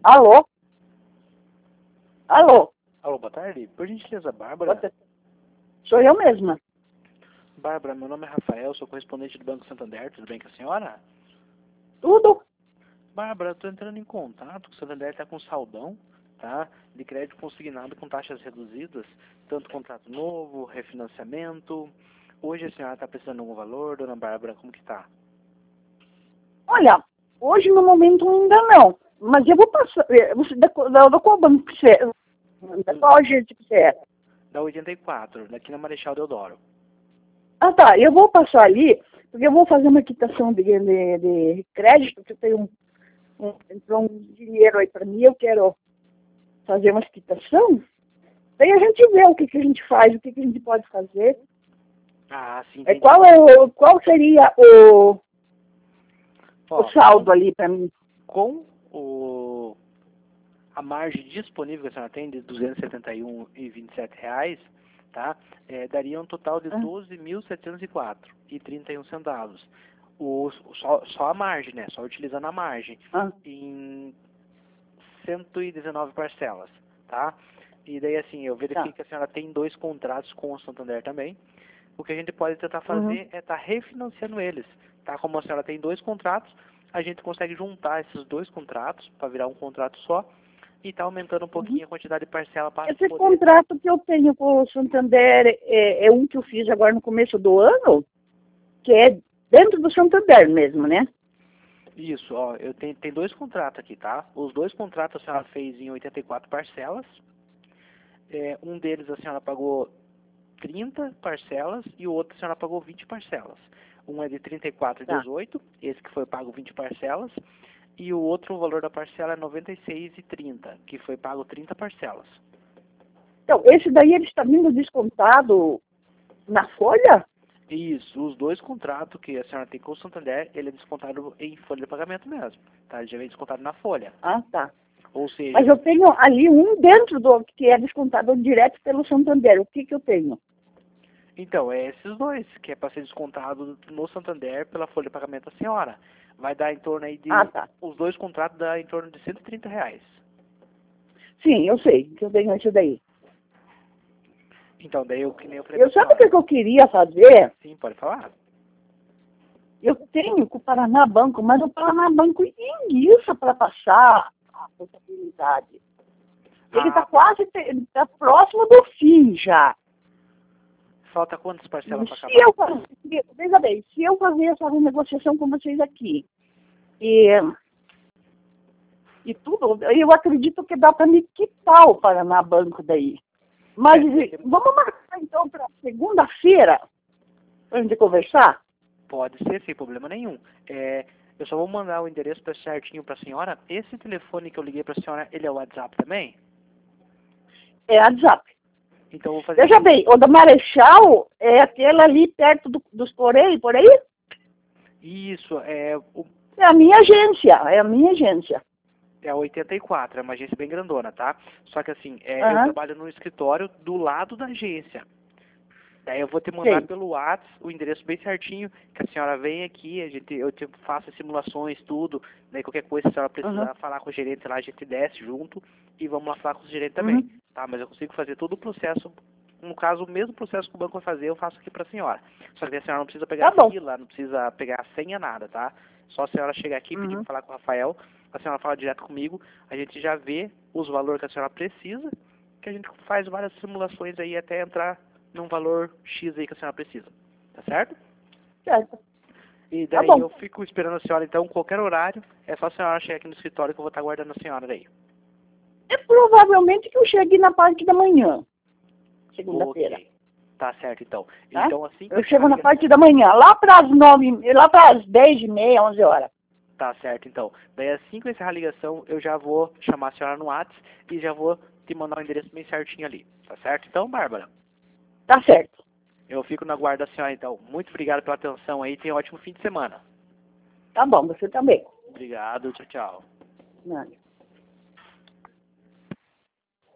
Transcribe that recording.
Alô? Alô? Alô, boa tarde. Por gentileza, Bárbara. Sou eu mesma. Bárbara, meu nome é Rafael, sou correspondente do Banco Santander. Tudo bem com a senhora? Tudo? Bárbara, estou entrando em contato. O Santander está com saldão, tá? De crédito consignado com taxas reduzidas, tanto contrato novo, refinanciamento. Hoje a senhora está precisando de algum valor, dona Bárbara, como que tá? Olha, hoje no momento ainda não. Mas eu vou passar. Você, da qual banco que você é? Da qual agente que você é? Da 84, daqui na Marechal Deodoro. Ah, tá. Eu vou passar ali, porque eu vou fazer uma quitação de crédito, que eu tenho entrou um dinheiro aí para mim, eu quero fazer uma quitação. Daí a gente vê o que a gente faz, o que a gente pode fazer. Ah, sim, entendi. Qual seria o saldo ali para mim? Com a margem disponível que a senhora tem de R$ 271,27, tá? Daria um total de R$ 12.704,31. Só a margem, né? Só utilizando a margem. Em 119 parcelas, tá? E daí, assim, eu verifico que a senhora tem 2 contratos com o Santander também. O que a gente pode tentar fazer é estar refinanciando eles, tá? Como a senhora tem 2 contratos, a gente consegue juntar esses 2 contratos para virar um contrato só e tá aumentando um pouquinho a quantidade de parcela para Esse contrato que eu tenho com o Santander é um que eu fiz agora no começo do ano, que é dentro do Santander mesmo, né? Isso, ó, eu tenho 2 contratos aqui, tá? Os 2 contratos a senhora fez em 84 parcelas. Um deles a senhora pagou 30 parcelas e o outro a senhora pagou 20 parcelas. Um é de 34,18, esse que foi pago 20 parcelas, e o outro, o valor da parcela é 96,30, que foi pago 30 parcelas. Então, esse daí ele está vindo descontado na folha? Isso, os 2 contratos que a senhora tem com o Santander, ele é descontado em folha de pagamento mesmo, tá? Ele já vem descontado na folha. Ah, tá. Ou seja... Mas eu tenho ali um dentro do que é descontado direto pelo Santander. O que eu tenho? Então, é esses 2, que é para ser descontado no Santander pela folha de pagamento da senhora. Vai dar em torno aí de... Os 2 contratos dá em torno de R$ 130. Sim, eu sei que eu tenho isso daí. Então, daí eu que nem eu falei. Eu sabe o que eu queria fazer? Sim, pode falar. Eu tenho com o Paraná Banco, mas o Paraná Banco enguiça para passar a possibilidade. Ele está quase, está próximo do fim já. Falta quantas parcelas para acabar? Veja bem, se eu fazer essa negociação com vocês aqui, e tudo, eu acredito que dá para me quitar o Paraná Banco daí. Mas vamos marcar então para segunda-feira, para a gente conversar? Pode ser, sem problema nenhum. Eu só vou mandar o endereço certinho para a senhora. Esse telefone que eu liguei para a senhora, ele é o WhatsApp também? É WhatsApp. Então eu vou fazer... Veja bem, o da Marechal é aquele ali perto dos Correios, por aí? Isso, É a minha agência, É a 84, é uma agência bem grandona, tá? Só que assim, eu trabalho no escritório do lado da agência. Daí eu vou te mandar pelo WhatsApp o endereço bem certinho, que a senhora vem aqui, eu te faço simulações, tudo. Daí qualquer coisa, se a senhora precisar falar com o gerente lá, a gente desce junto e vamos lá falar com o gerente também, tá? Mas eu consigo fazer todo o processo, no caso, o mesmo processo que o banco vai fazer, eu faço aqui pra senhora. Só que a senhora não precisa pegar a fila, não precisa pegar a senha, nada, tá? Só a senhora chegar aqui, pedir pra falar com o Rafael, a senhora fala direto comigo, a gente já vê os valores que a senhora precisa, que a gente faz várias simulações aí até entrar num valor X aí que a senhora precisa. Tá certo? Certo. E daí eu fico esperando a senhora, então, qualquer horário, é só a senhora chegar aqui no escritório que eu vou estar aguardando a senhora daí. É provavelmente que eu chegue na parte da manhã, segunda-feira. Tá certo, então. Tá? Então, assim que eu chego na parte da manhã, lá para as 10h30, 11 horas. Tá certo, então. Daí assim que eu encerrar a ligação, eu já vou chamar a senhora no WhatsApp e já vou te mandar o endereço bem certinho ali. Tá certo, então, Bárbara? Tá certo. Eu fico na guarda da senhora, então. Muito obrigado pela atenção aí. Tenha um ótimo fim de semana. Tá bom, você também. Obrigado. Tchau, tchau. Nada.